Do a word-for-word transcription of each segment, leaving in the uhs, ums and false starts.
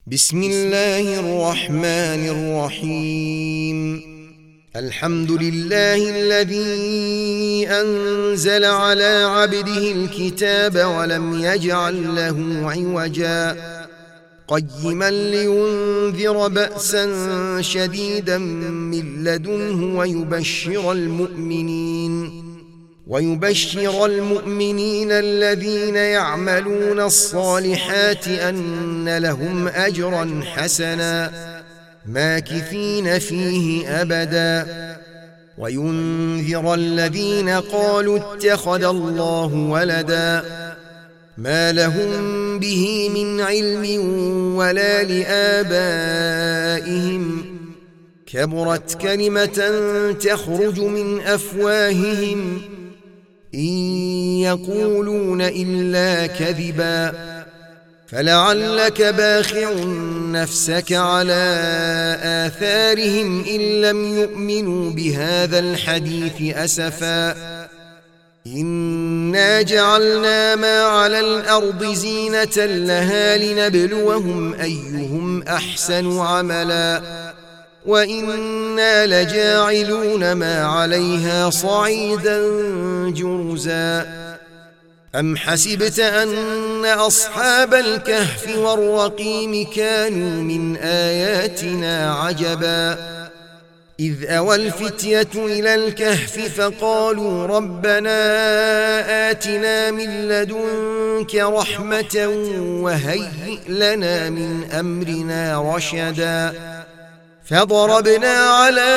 بسم الله الرحمن الرحيم. الحمد لله الذي أنزل على عبده الكتاب ولم يجعل له عوجا قيما لينذر بأسا شديدا من لدنه ويبشر المؤمنين ويبشر المؤمنين الذين يعملون الصالحات أن لهم أجرا حسنا ماكثين فيه أبدا وينذر الذين قالوا اتخذ الله ولدا ما لهم به من علم ولا لآبائهم كبرت كلمة تخرج من أفواههم إن يقولون إلا كذبا فلعلك باخع نفسك على آثارهم إن لم يؤمنوا بهذا الحديث أسفا إنا جعلنا ما على الأرض زينة لها لنبلوهم أيهم أحسن عملا وإنا لجاعلون ما عليها صعيدا جرزا أم حسبت أن أصحاب الكهف والرقيم كانوا من آياتنا عجبا إذ أوى الفتية إلى الكهف فقالوا ربنا آتنا من لدنك رحمة وهيئ لنا من أمرنا رشدا فضربنا على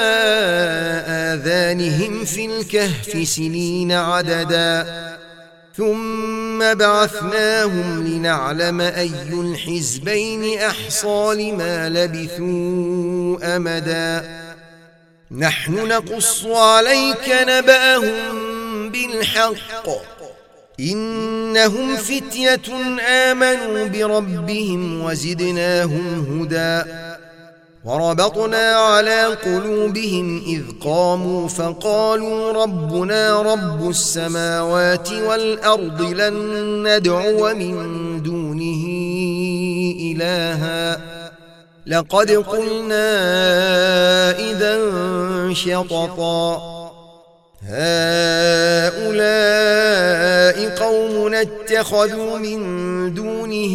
آذانهم في الكهف سنين عددا ثم بعثناهم لنعلم أي الحزبين أحصى لما لبثوا أمدا نحن نقص عليك نبأهم بالحق إنهم فتية آمنوا بربهم وزدناهم هدى وربطنا على قلوبهم إذ قاموا فقالوا ربنا رب السماوات والأرض لن ندعو من دونه إلها لقد قلنا إذا شططا هؤلاء قوم اتخذوا من دونه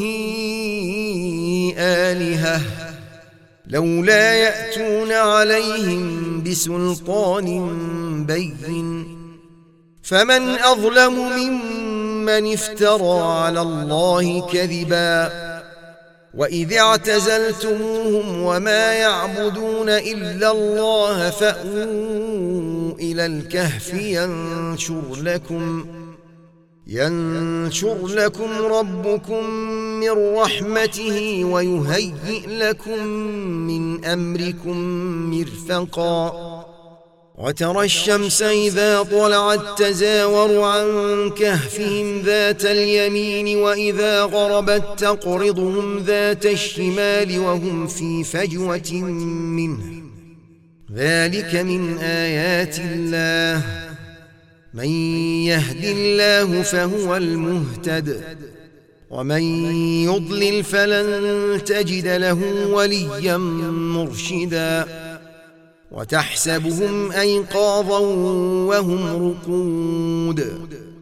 آلهة لولا يأتون عليهم بسلطان بين فمن أظلم ممن افترى على الله كذبا وإذ اعتزلتموهم وما يعبدون إلا الله فأووا إلى الكهف ينشر لكم ينشر لكم ربكم من رحمته ويهيئ لكم من أمركم مرفقا وترى الشمس إذا طلعت تزاور عن كهفهم ذات اليمين وإذا غربت تقرضهم ذات الشمال وهم في فجوة منه ذلك من آيات الله من يهد الله فهو المهتد ومن يضلل فلن تجد له وليا مرشدا وتحسبهم أيقاظا وهم رقود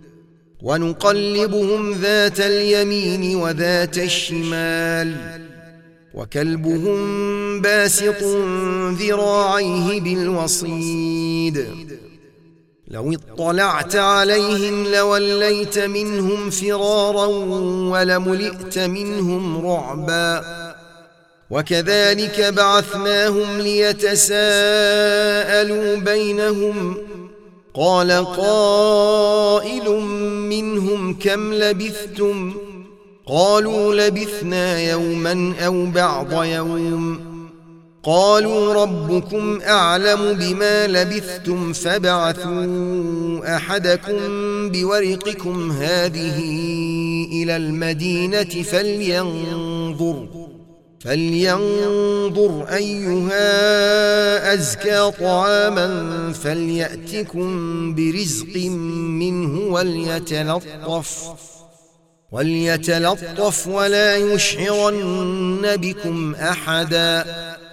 ونقلبهم ذات اليمين وذات الشمال وكلبهم باسط ذراعيه بالوصيد لو اطلعت عليهم لوليت منهم فرارا ولملئت منهم رعبا وكذلك بعثناهم ليتساءلوا بينهم قال قائل منهم كم لبثتم قالوا لبثنا يوما أو بعض يوم قالوا ربكم أعلم بما لبثتم فابعثوا أحدكم بورقكم هذه إلى المدينة فلينظر فلينظر أيها أزكى طعاما فليأتكم برزق منه وليتلطف وليتلطف ولا يشعرن بكم أحدا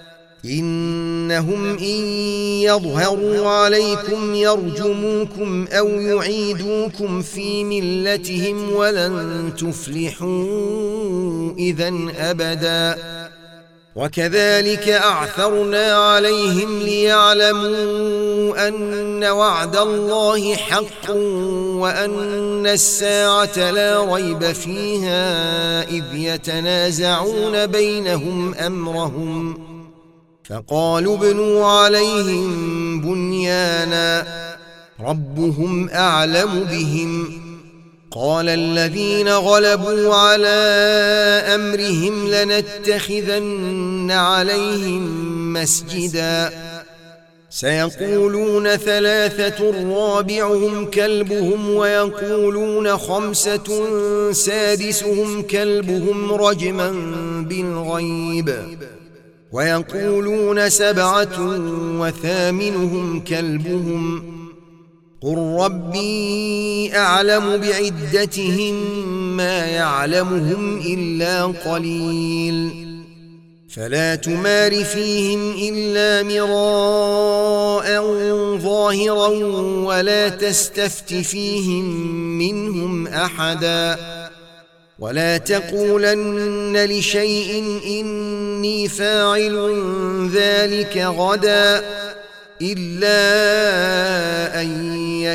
إنهم إن يظهروا عليكم يرجموكم أو يعيدوكم في ملتهم ولن تفلحوا إذن أبدا وكذلك أعثرنا عليهم ليعلموا أن وعد الله حق وأن الساعة لا ريب فيها إذ يتنازعون بينهم أمرهم فقالوا ابنوا عليهم بنيانا ربهم أعلم بهم قال الذين غلبوا على أمرهم لنتخذن عليهم مسجدا سيقولون ثلاثة رابعهم كلبهم ويقولون خمسة سادسهم كلبهم رجما بالغيب ويقولون سبعة وثامنهم كلبهم قل ربي أعلم بعدتهم ما يعلمهم إلا قليل فلا تمار فيهم إلا مراء ظاهرا ولا تستفت فيهم منهم أحدا ولا تقولن لشيء إني فاعل ذلك غدا إلا أن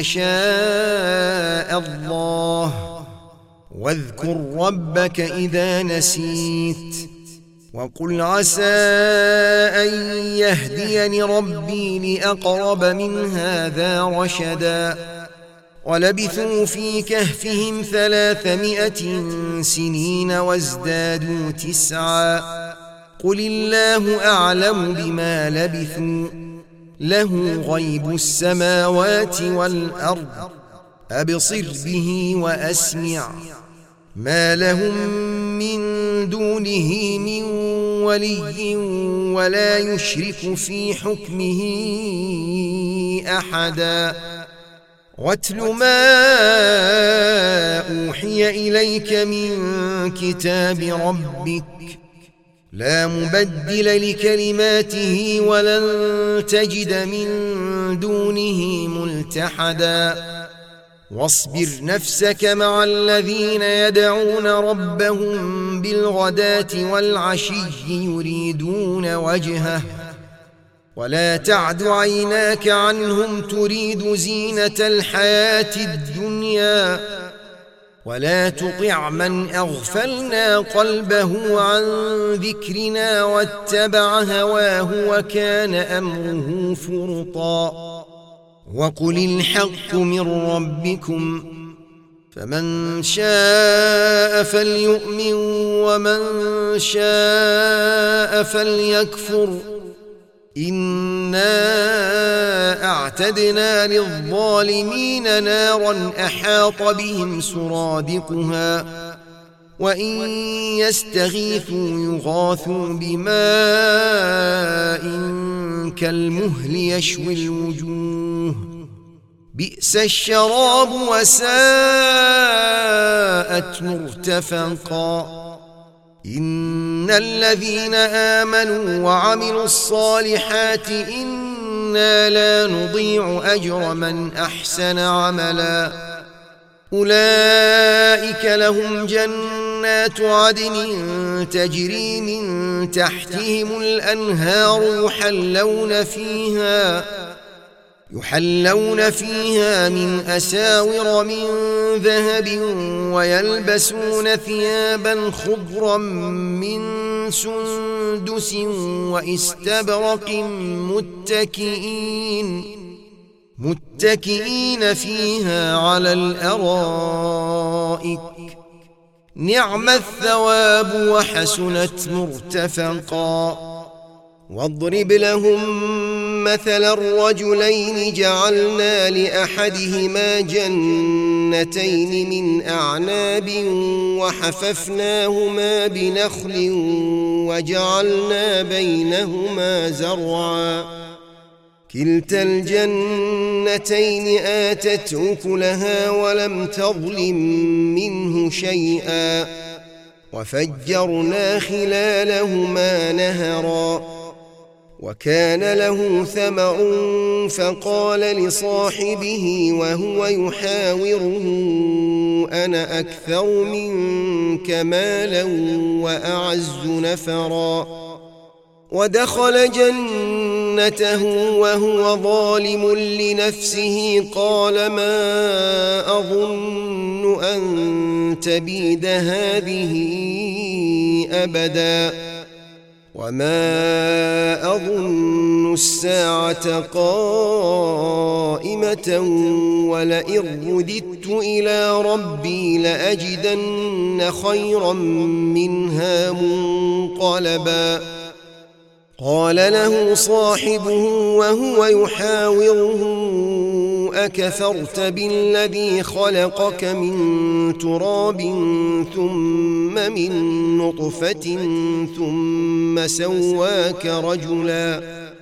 يشاء الله واذكر ربك إذا نسيت وقل عسى أن يهديني ربي لأقرب من هذا رشدا ولبثوا في كهفهم ثلاثمائة سنين وازدادوا تسعا قل الله أعلم بما لبثوا له غيب السماوات والأرض أبصر به وأسمع ما لهم من دونه من ولي ولا يشرك في حكمه أحدا واتل ما أوحي إليك من كتاب ربك لا مبدل لكلماته ولن تجد من دونه ملتحدا واصبر نفسك مع الذين يدعون ربهم بالغداة والعشي يريدون وجهه ولا تعد عيناك عنهم تريد زينة الحياة الدنيا ولا تطع من أغفلنا قلبه عن ذكرنا واتبع هواه وكان أمره فرطا وقل الحق من ربكم فمن شاء فليؤمن ومن شاء فليكفر إنا أعتدنا للظالمين نارا أحاط بهم سرادقها وإن يستغيثوا يغاثوا بماء كالمهل يشوي الوجوه بئس الشراب وساءت مرتفقا إن الذين آمنوا وعملوا الصالحات إنا لا نضيع أجر من أحسن عملا أولئك لهم جنات عدن تجري من تحتهم الأنهار يحلون فيها يحلون فيها من أساور من ذهب ويلبسون ثيابا خضرا من سندس واستبرق متكئين متكئين فيها على الأرائك نعم الثواب وحسنت مرتفقا واضرب لهم مثل الرجلين جعلنا لأحدهما جنتين من أعناب وحففناهما بنخل وجعلنا بينهما زرعا كلتا الجنتين جنتين آتت أكلها ولم تظلم منه شيئا وفجرنا خلالهما نهرا وكان له ثمر فقال لصاحبه وهو يحاوره أنا أكثر منك مالا وأعز نفرا ودخل جنته وهو ظالم لنفسه قال ما أظن أن تبيد هذه أبدا وما أظن الساعة قائمة ولئن رددت إلى ربي لأجدن خيرا منها منقلبا قال له صاحبه وهو يحاوره أكفرت بالذي خلقك من تراب ثم من نطفة ثم سواك رجلا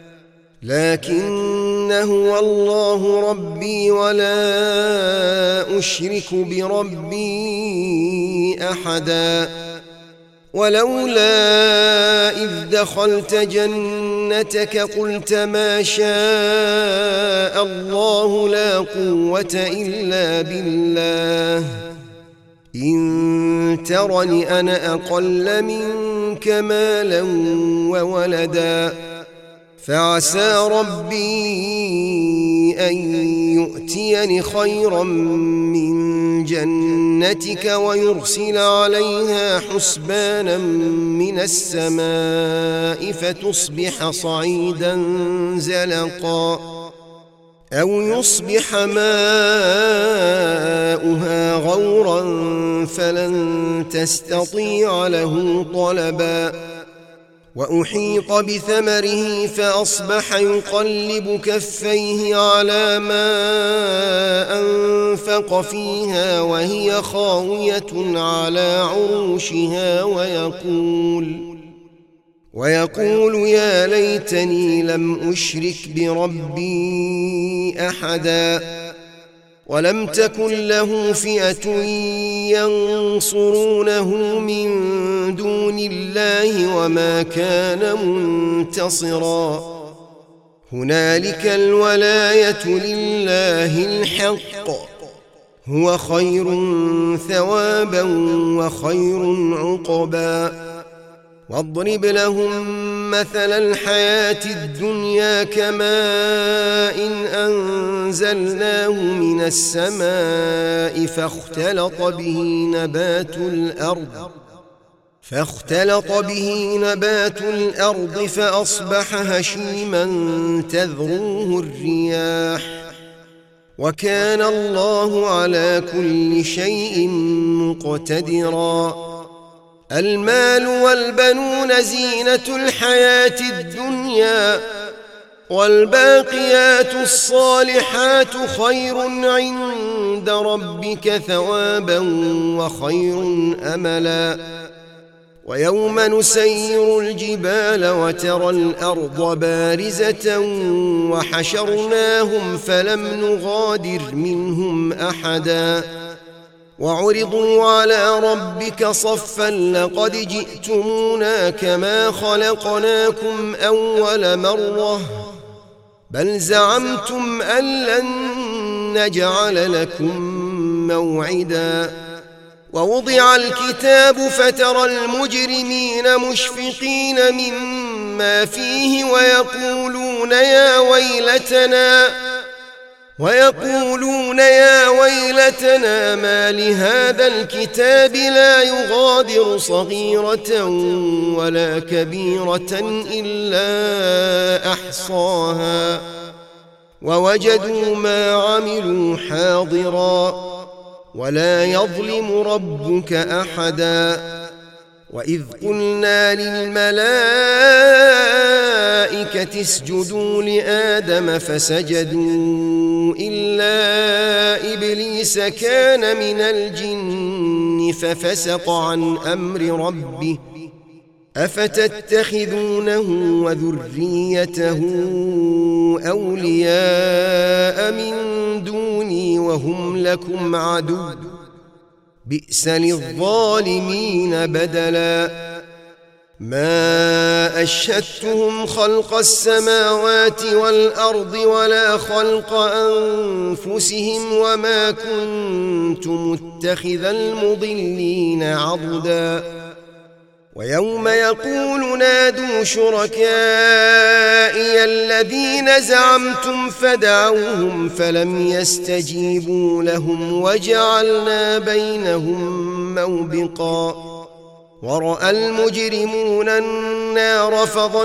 لكن هو الله ربي ولا أشرك بربي أحدا ولولا إذ دخلت جنتك قلت ما شاء الله لا قوة إلا بالله إن ترني أنا أقل منك مالا وولدا فعسى ربي أن يؤتيني خيرا من جنتك ويرسل عليها حسبانا من السماء فتصبح صعيدا زلقا أو يصبح ماؤها غورا فلن تستطيع له طلبا وأحيط بثمره فأصبح يقلب كفيه على ما أنفق فيها وهي خاوية على عروشها ويقول ويقول يا ليتني لم أشرك بربي أحدا ولم تكن له فئة ينصرونه من دون الله وما كان منتصرا هنالك الولاية لله الحق هو خير ثوابا وخير عقبا واضرب لهم مثل الحياة الدنيا كماء أنزلناه من السماء فاختلط به نبات الأرض فاختلط به نبات الأرض فأصبح هشيما تذروه الرياح وكان الله على كل شيء مقتدرا المال والبنون زينة الحياة الدنيا والباقيات الصالحات خير عند ربك ثوابا وخير أملا ويوم نسير الجبال وترى الأرض بارزة وحشرناهم فلم نغادر منهم أحدا وعرضوا على ربك صفا لقد جئتمونا كما خلقناكم أول مرة بل زعمتم أن لن نجعل لكم موعدا ووضع الكتاب فترى المجرمين مشفقين مما فيه ويقولون يا ويلتنا ويقولون يا ويلتنا ما لهذا الكتاب لا يغادر صغيرة ولا كبيرة إلا أحصاها ووجدوا ما عملوا حاضرا ولا يظلم ربك أحدا وإذ قلنا للملائكة اسجدوا لآدم فسجدوا إلا إبليس كان من الجن ففسق عن أمر ربه أفتتخذونه وذريته أولياء من دوني وهم لكم عدو بئس للظالمين بدلا ما أشهدتهم خلق السماوات والأرض ولا خلق أنفسهم وما كنت متخذ المضلين عضدا ويوم يقول نادوا شركائي الذين زعمتم فدعوهم فلم يستجيبوا لهم وجعلنا بينهم موبقا ورأى المجرمون النار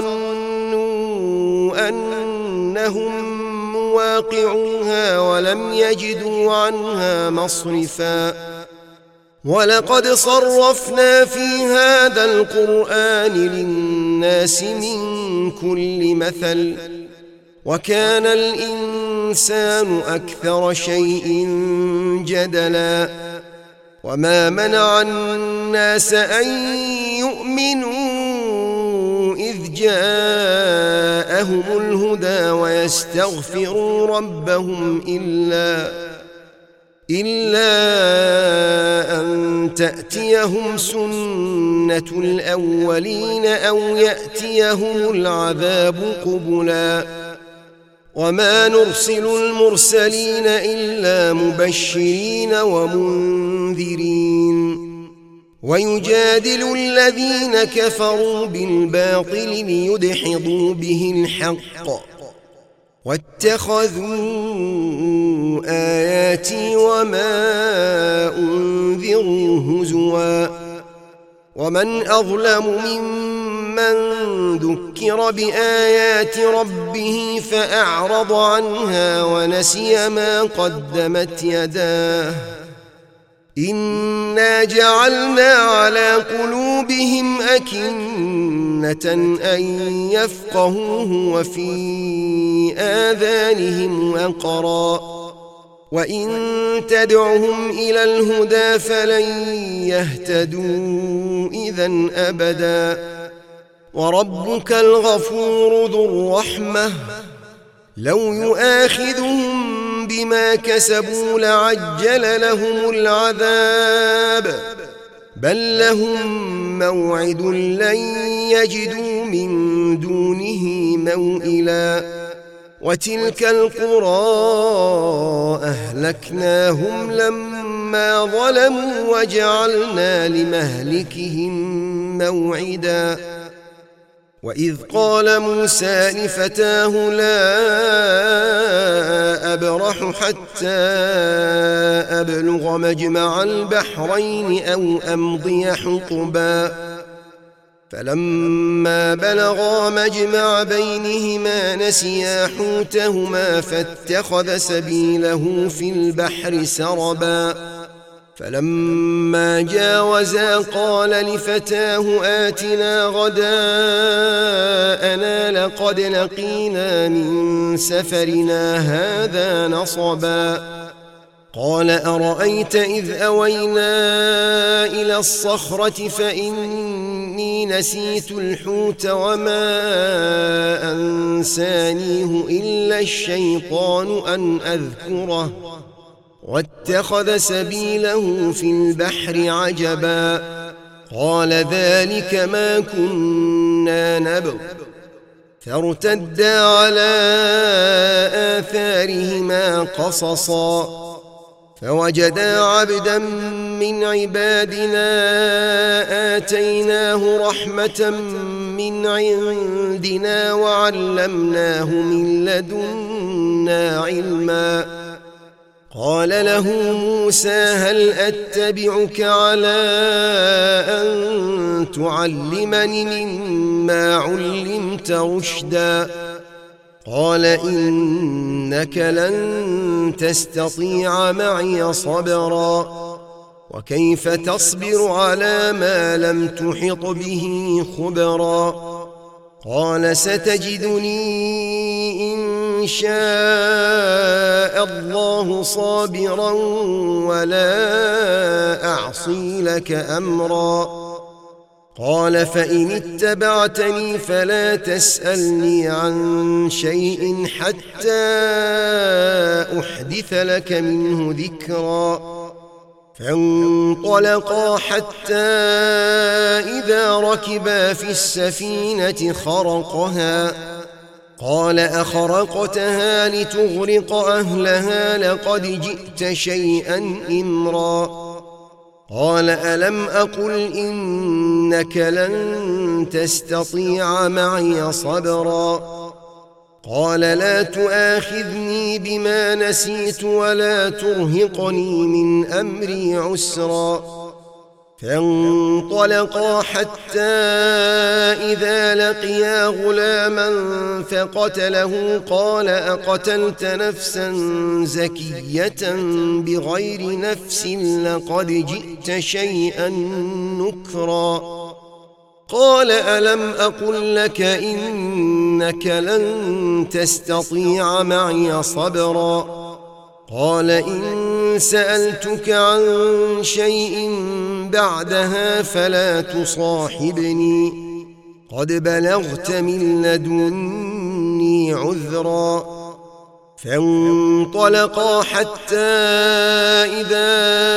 فظنوا أنهم مواقعوها ولم يجدوا عنها مصرفا ولقد صرفنا في هذا القرآن للناس من كل مثل وكان الإنسان أكثر شيء جدلا وما منع الناس أن يؤمنوا إذ جاءهم الهدى ويستغفروا ربهم إلا إلا أن تأتيهم سنة الأولين أو يأتيهم العذاب قبلا وما نرسل المرسلين إلا مبشرين ومنذرين ويجادل الذين كفروا بالباطل ليدحضوا به الحق واتخذوا آياتي وما أنذروا هزوا ومن أظلم ممن ذكر بآيات ربه فأعرض عنها ونسي ما قدمت يداه إنا جعلنا على قلوبهم أكنة أن يفقهوه وفي آذانهم وقرا وإن تدعهم إلى الهدى فلن يهتدوا إذن أبدا وربك الغفور ذو الرحمة لو يؤاخذهم بما كسبوا لعجل لهم العذاب بل لهم موعد لن يجدوا من دونه موئلا وتلك القرى أهلكناهم لما ظلموا وجعلنا لمهلكهم موعدا وإذ قال موسى لفتاه لا أبرح حتى أبلغ مجمع البحرين أو أمضي حقبا فلما بلغا مجمع بينهما نسيا حوتهما فاتخذ سبيله في البحر سربا فلما جاوزا قال لفتاه آتنا غداءنا لقد لقينا من سفرنا هذا نصبا قال أرأيت إذ أوينا إلى الصخرة فإني نسيت الحوت وما أنسانيه إلا الشيطان أن أذكره واتخذ سبيله في البحر عجبا قال ذلك ما كنا نبغ فارتدا على آثارهما قصصا فوجدا عبدا من عبادنا آتيناه رحمة من عندنا وعلمناه من لدنا علما قال له موسى هل أتبعك على أن تعلمني مما علمت رشدا قال إنك لن تستطيع معي صبرا وكيف تصبر على ما لم تحط به خبرا قال ستجدني إن شاء الله صابرا ولا أعصي لك أمرا قال فإن اتبعتني فلا تسألني عن شيء حتى أحدث لك منه ذكرا. فانطلقا حتى إذا ركبا في السفينة خرقها قال أخرقتها لتغرق أهلها لقد جئت شيئا إمرا. قال ألم أقل إنك لن تستطيع معي صبرا. قال لا تؤاخذني بما نسيت ولا ترهقني من أمري عسرا. فانطلقا حتى إذا لقيا غلاما فقتله قال أقتلت نفسا زكية بغير نفس لقد جئت شيئا نكرا. قال ألم أقل لك إنك لن تستطيع معي صبرا. قال إن سألتك عن شيء بعدها فلا تصاحبني قد بلغت من لدني عذرا. فانطلقا حتى إذا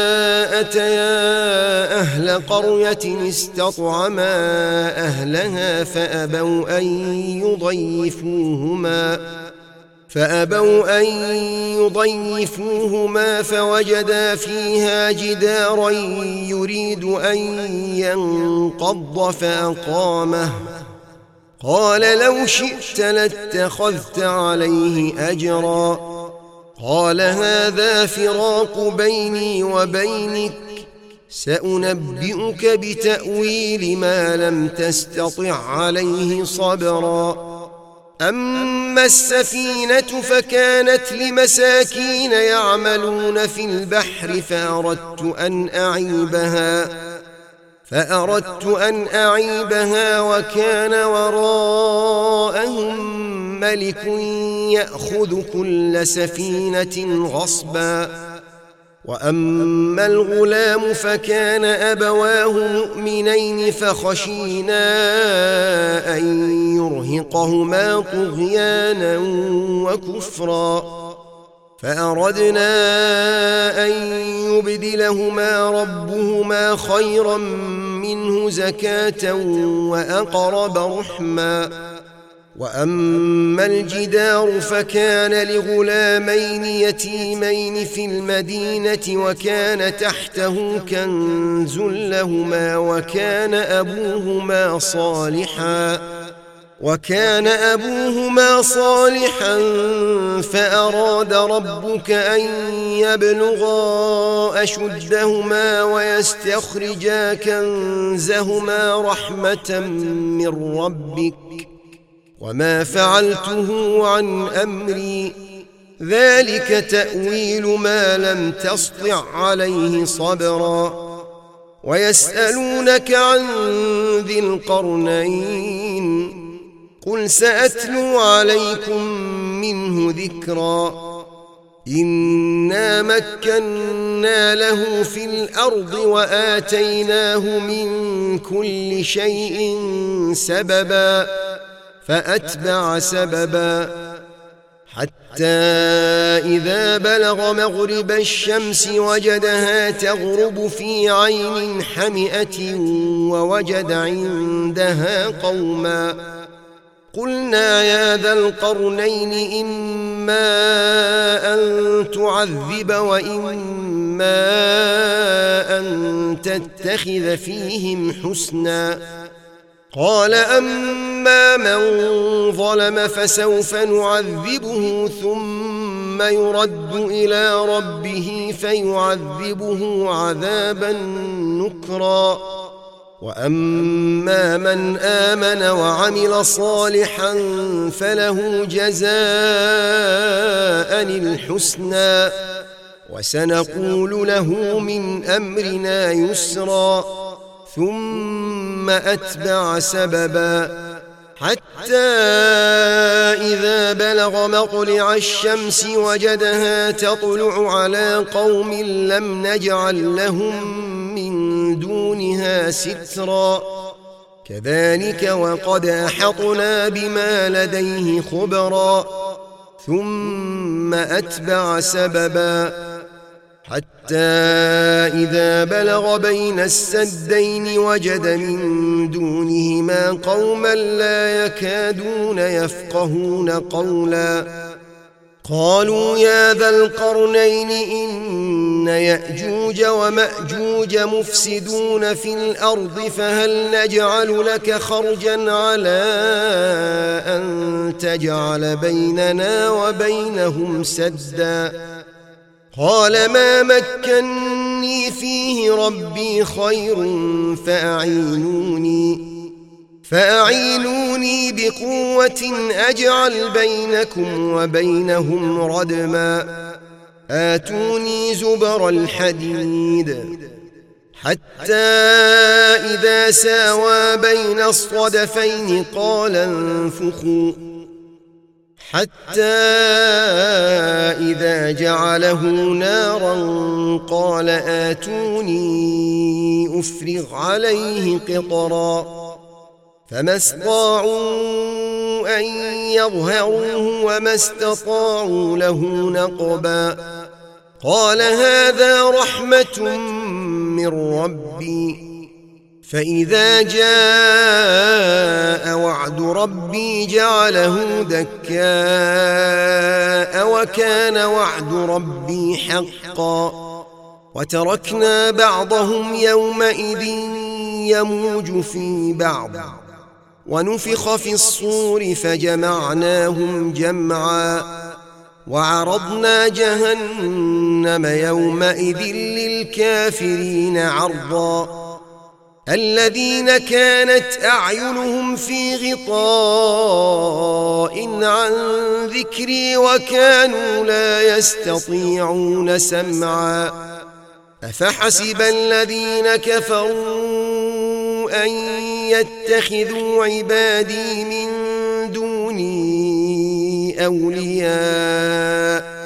أتيا أهل قرية استطعما أهلها فأبوا أن يضيفوهما فأبوا أن يضيفوهما فوجدا فيها جدارا يريد أن ينقض فأقامه. قال لو شئت لاتخذت عليه أجرا. قال هذا فراق بيني وبينك سأنبئك بتأويل ما لم تستطع عليه صبرا. أما السفينة فكانت لمساكين يعملون في البحر فأردت أن أعيبها فأردت أن أعيبها وكان وراءهم ملك يأخذ كل سفينة غصبا. وأما الغلام فكان أبواه مؤمنين فخشينا أن يرهقهما طغيانا وكفرا. فأردنا أن يبدلهما ربهما خيرا منه زكاة وأقرب رحما. وأما الجدار فكان لغلامين يتيمين في المدينة وكان تحته كنز لهما وكان أبوهما صالحا وكان أبوهما صالحا فأراد ربك أن يبلغا أشدهما ويستخرجا كنزهما رحمة من ربك وما فعلته عن أمري ذلك تأويل ما لم تسطع عليه صبرا. ويسألونك عن ذي القرنين قل سأتلو عليكم منه ذكرا. إنا مكنا له في الأرض وآتيناه من كل شيء سببا فأتبع سببا حتى إذا بلغ مغرب الشمس وجدها تغرب في عين حمئة ووجد عندها قوما. قلنا يا ذا القرنين إما أن تعذب وإما أن تتخذ فيهم حسنا. قال أما من ظلم فسوف نعذبه ثم يرد إلى ربه فيعذبه عذابا نكرا. وأما من آمن وعمل صالحا فله جزاء الحسنى وسنقول له من أمرنا يسرا. ثم أتبع سببا حتى إذا بلغ مطلع الشمس وجدها تطلع على قوم لم نجعل لهم من دونها سترا. كذلك وقد أحطنا بما لديه خبرا ثم أتبع سببا حتى إذا بلغ بين السدين وجد من دونهما قوما لا يكادون يفقهون قولا قالوا يا ذا القرنين إن يأجوج ومأجوج مفسدون في الأرض فهل نجعل لك خرجا على أن تجعل بيننا وبينهم سدا قال ما مكني فيه ربي خير فأعينوني فأعينوني بقوة أجعل بينكم وبينهم ردما آتوني زبر الحديد حتى إذا ساوى بين الصدفين قال انفخوا حتى إذا جعله نارا قال آتوني أفرغ عليه قطرا فما استطاعوا أن يظهروه وما استطاعوا له نقبا قال هذا رحمة من ربي فإذا جاء وعد ربي جعله دكاء وكان وعد ربي حقا وتركنا بعضهم يومئذ يموج في بعض ونفخ في الصور فجمعناهم جمعا وعرضنا جهنم يومئذ للكافرين عرضا الذين كانت أعينهم في غطاء عن ذكري وكانوا لا يستطيعون سمعا أفحسب الذين كفروا أن يتخذوا عبادي من دوني أولياء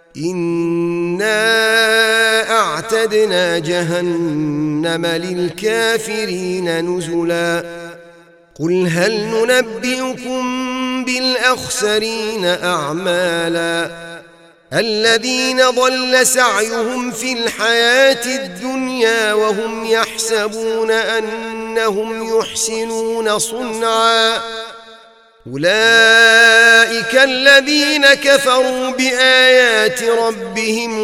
إنا أعتدنا جهنم للكافرين نزلا قل هل ننبئكم بالأخسرين أعمالا الذين ضل سعيهم في الحياة الدنيا وهم يحسبون أنهم يحسنون صنعا أولئك الذين كفروا بآيات ربهم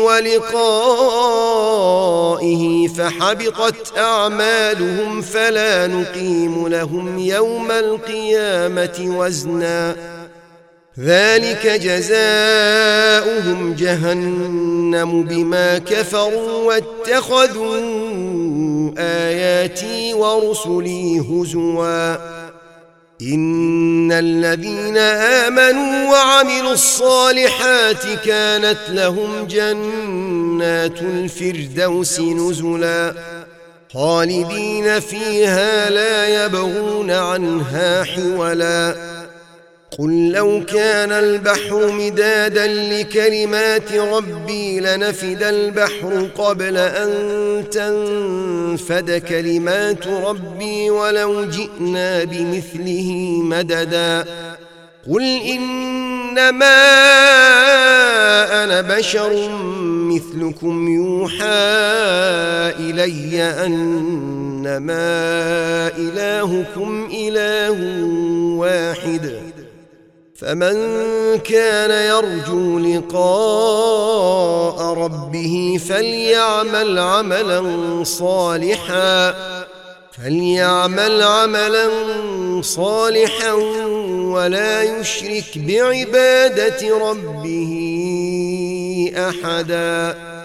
ولقائه فحبطت أعمالهم فلا نقيم لهم يوم القيامة وزنا ذلك جزاؤهم جهنم بما كفروا واتخذوا آياتي ورسلي هزوا إن الذين آمنوا وعملوا الصالحات كانت لهم جنات الفردوس نزلا خالدين فيها لا يبغون عنها حولا قل لو كان البحر مدادا لكلمات ربي لنفد البحر قبل أن تنفد كلمات ربي ولو جئنا بمثله مددا قل إنما أنا بشر مثلكم يوحى إلي أنما إلهكم إله واحد فمن كان يرجو لقاء ربه فليعمل عملا صالحا فليعمل عملا صالحا ولا يشرك بعبادة ربه أحدا.